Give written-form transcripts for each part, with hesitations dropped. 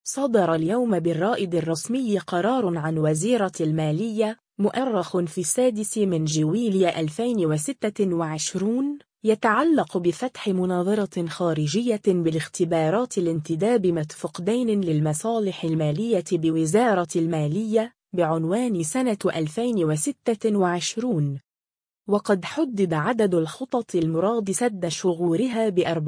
صدر اليوم بالرائد الرسمي قرار عن وزيرة المالية مؤرخ في 6 من جويلية 2026 يتعلق بفتح مناظرة خارجية بالاختبارات الانتداب مدفوق دين للمصالح المالية بوزارة المالية بعنوان سنة 2026. وقد حدد عدد الخطط المراد سد شغورها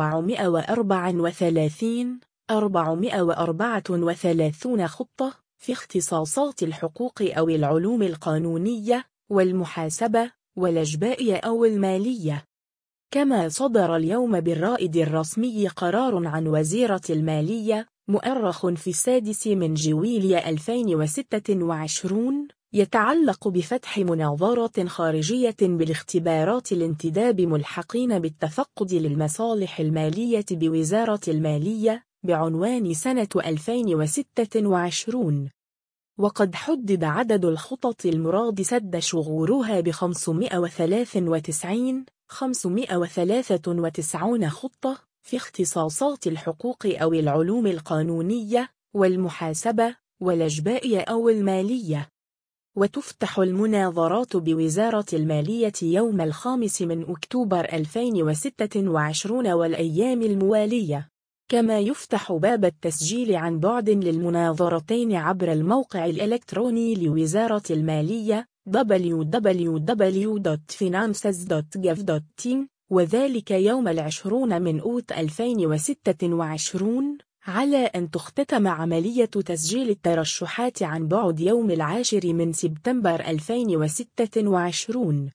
ب434 خطة في اختصاصات الحقوق أو العلوم القانونية والمحاسبة والأجباء أو المالية. كما صدر اليوم بالرائد الرسمي قرار عن وزيرة المالية مؤرخ في 6 من جويلية 2026 يتعلق بفتح مناظرة خارجية بالاختبارات الانتداب ملحقين بالتفقد للمصالح المالية بوزارة المالية بعنوان سنة 2026. وقد حدد عدد الخطط المراد سد شغورها ب593 خطة في اختصاصات الحقوق أو العلوم القانونية والمحاسبة والأجباء أو المالية. وتفتح المناظرات بوزارة المالية يوم 5 من أكتوبر 2026 والأيام الموالية. كما يفتح باب التسجيل عن بعد للمناظرتين عبر الموقع الإلكتروني لوزارة المالية www.finances.gov.in وذلك يوم 20 من أوت 2026 على أن تختتم عملية تسجيل الترشحات عن بعد يوم 10 من سبتمبر 2026.